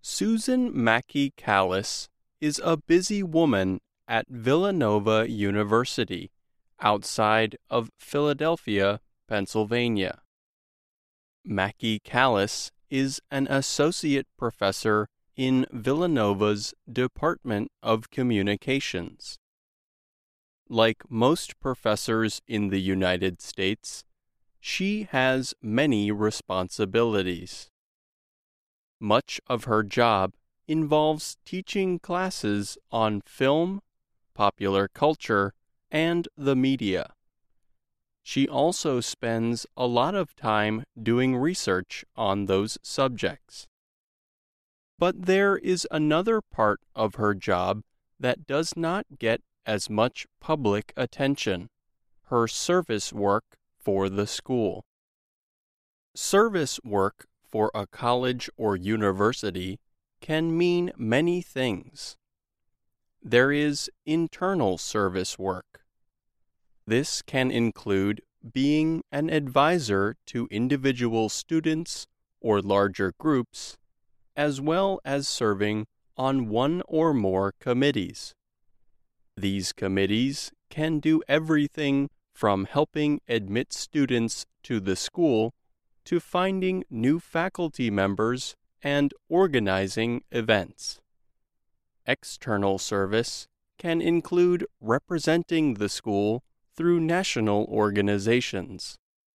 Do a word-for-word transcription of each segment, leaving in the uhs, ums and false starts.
Susan Mackey Callis is a busy woman at Villanova University, outside of Philadelphia, Pennsylvania. Mackey Callis is an associate professor in Villanova's Department of Communications. Like most professors in the United States, she has many responsibilities. Much of her job involves teaching classes on film, popular culture, and the media. She also spends a lot of time doing research on those subjects. But there is another part of her job that does not get as much public attention: her service work for the school. Service work for a college or university can mean many things. There is internal service work. This can include being an advisor to individual students or larger groups, as well as serving on one or more committees. These committees can do everything from helping admit students to the school to finding new faculty members and organizing events. External service can include representing the school through national organizations.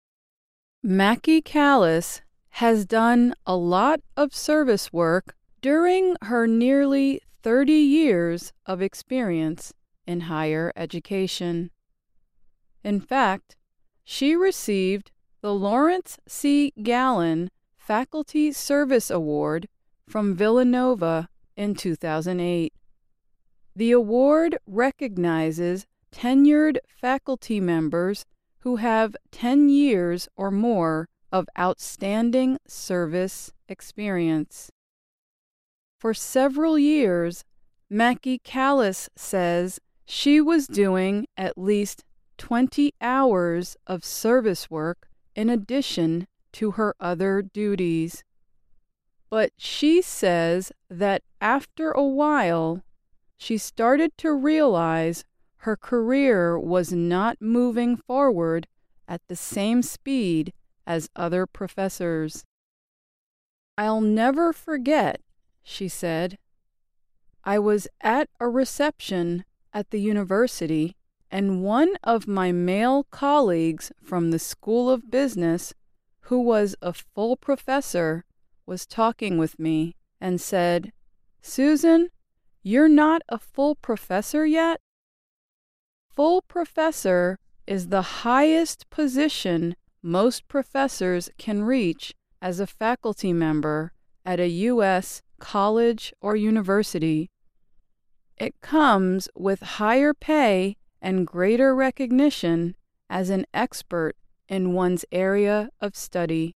Mackey Callis has done a lot of service work during her nearly thirty years of experience in higher education. In fact, she received the Lawrence C. Gallen Faculty Service Award from Villanova in two thousand eight. The award recognizes tenured faculty members who have ten years or more of outstanding service experience. For several years, Mackey Callis says she was doing at least twenty hours of service work in addition to her other duties. But she says that after a while, she started to realize her career was not moving forward at the same speed as other professors. "I'll never forget," she said. "I was at a reception at the university, and one of my male colleagues from the School of Business, who was a full professor, was talking with me and said, 'Susan, you're not a full professor yet?' Full professor is the highest position most professors can reach as a faculty member at a U S college or university. It comes with higher pay and greater recognition as an expert in one's area of study."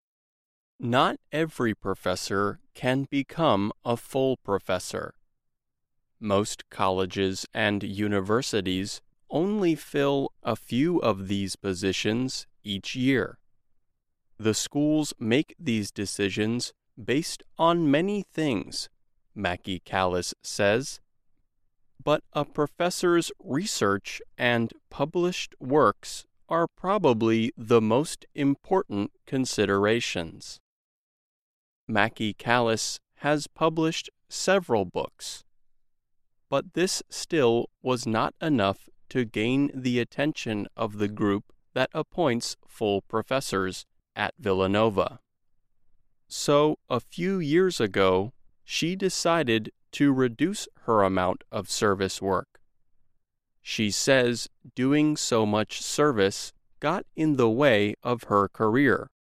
Not every professor can become a full professor. Most colleges and universities only fill a few of these positions each year. The schools make these decisions based on many things, Mackey Callis says, but a professor's research and published works are probably the most important considerations. Mackey Callis has published several books, but this still was not enough to gain the attention of the group that appoints full professors at Villanova. So, a few years ago, she decided to reduce her amount of service work. She says doing so much service got in the way of her career.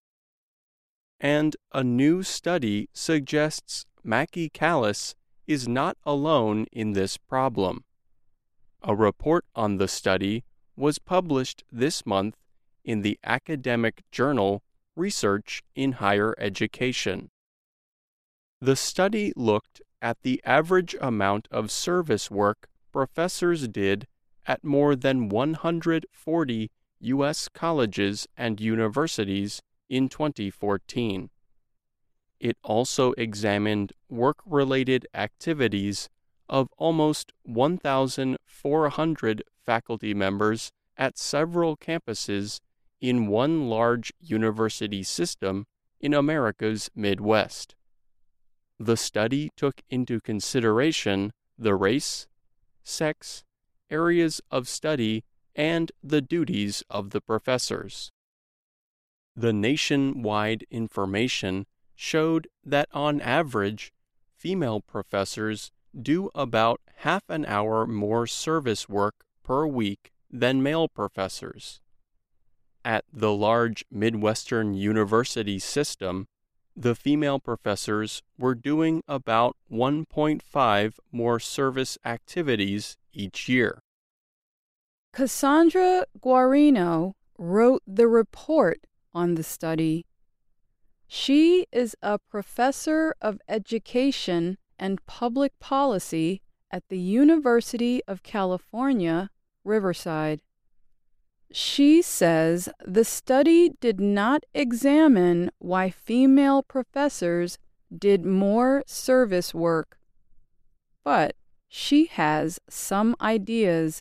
And a new study suggests Mackey Callis is not alone in this problem. A report on the study was published this month in the academic journal Research in Higher Education. The study looked at the average amount of service work professors did at more than one hundred forty U S colleges and universities in twenty fourteen. It also examined work-related activities of almost one thousand four hundred faculty members at several campuses in one large university system in America's Midwest. The study took into consideration the race, sex, areas of study, and the duties of the professors. The nationwide information showed that on average, female professors do about half an hour more service work per week than male professors. At the large Midwestern university system, the female professors were doing about one point five more service activities each year. Cassandra Guarino wrote the report on the study. She is a professor of education and public policy at the University of California, Riverside. She says the study did not examine why female professors did more service work, but she has some ideas.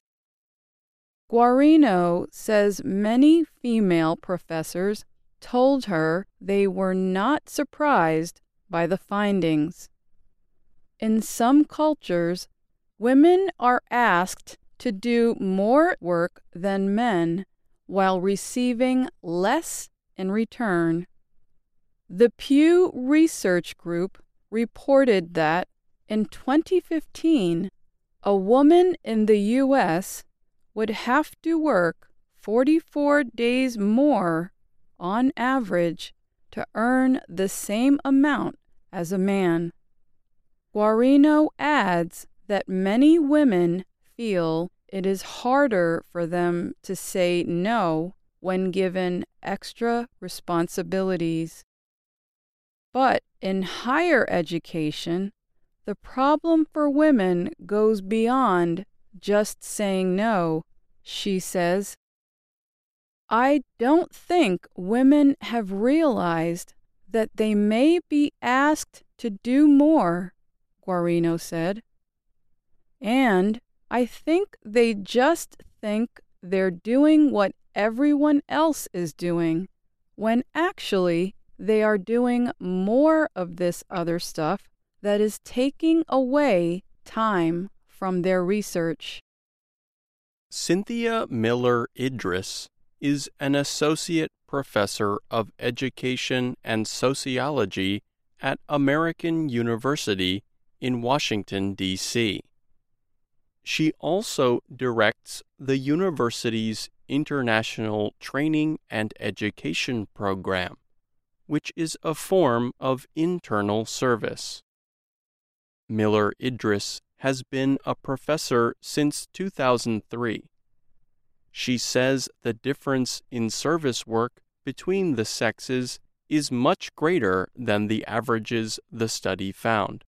Guarino says many female professors told her they were not surprised by the findings. In some cultures, women are asked to do more work than men while receiving less in return. The Pew Research Group reported that in twenty fifteen, a woman in the U S would have to work forty-four days more on average to earn the same amount as a man. Guarino adds that many women feel it is harder for them to say no when given extra responsibilities. But in higher education, the problem for women goes beyond just saying no, she says. I don't think women have realized that they may be asked to do more, Guarino said. And I think they just think they're doing what everyone else is doing, when actually they are doing more of this other stuff that is taking away time from their research. Cynthia Miller Idris is an associate professor of education and sociology at American University in Washington, D C She also directs the university's International Training and Education Program, which is a form of internal service. Miller Idris has been a professor since two thousand three. She says the difference in service work between the sexes is much greater than the averages the study found.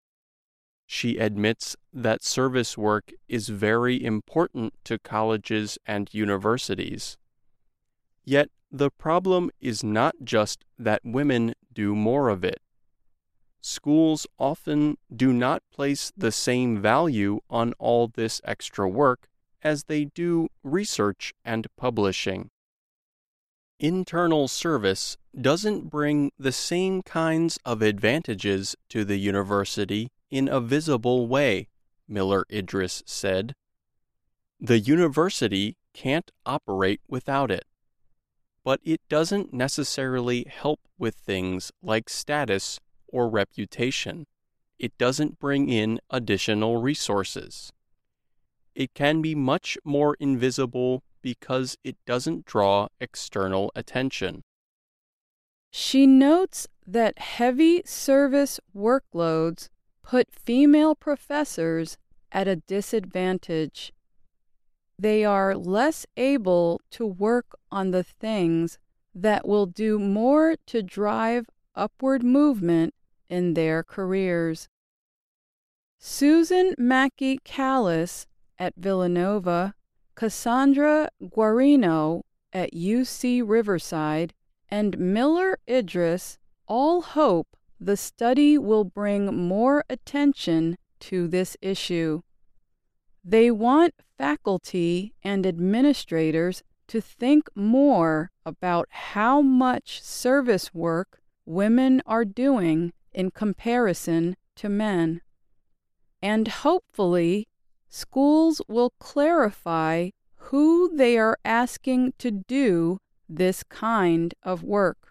She admits that service work is very important to colleges and universities. Yet the problem is not just that women do more of it. Schools often do not place the same value on all this extra work as they do research and publishing. Internal service doesn't bring the same kinds of advantages to the university in a visible way, Miller Idris said. The university can't operate without it. But it doesn't necessarily help with things like status or reputation. It doesn't bring in additional resources. It can be much more invisible because it doesn't draw external attention. She notes that heavy service workloads put female professors at a disadvantage. They are less able to work on the things that will do more to drive upward movement in their careers. Susan Mackey Callis at Villanova, Cassandra Guarino at U C Riverside, and Miller Idris all hope the study will bring more attention to this issue. They want faculty and administrators to think more about how much service work women are doing in comparison to men. And hopefully, schools will clarify who they are asking to do this kind of work.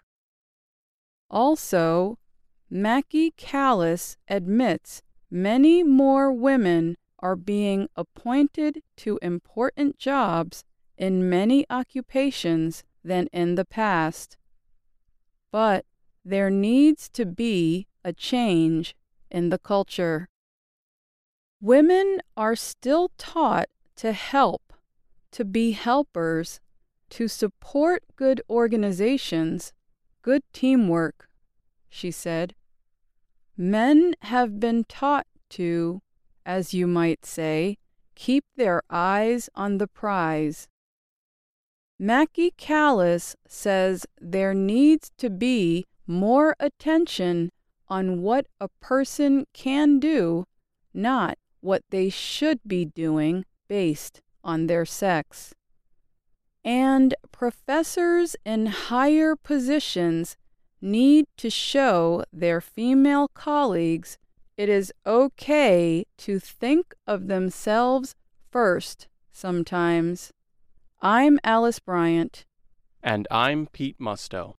Also, Mackie Callis admits many more women are being appointed to important jobs in many occupations than in the past. But there needs to be a change in the culture. Women are still taught to help, to be helpers, to support good organizations, good teamwork, she said. Men have been taught to, as you might say, keep their eyes on the prize. Mackie Callis says there needs to be more attention on what a person can do, not what they should be doing based on their sex. And professors in higher positions need to show their female colleagues it is okay to think of themselves first sometimes. I'm Alice Bryant. And I'm Pete Musto.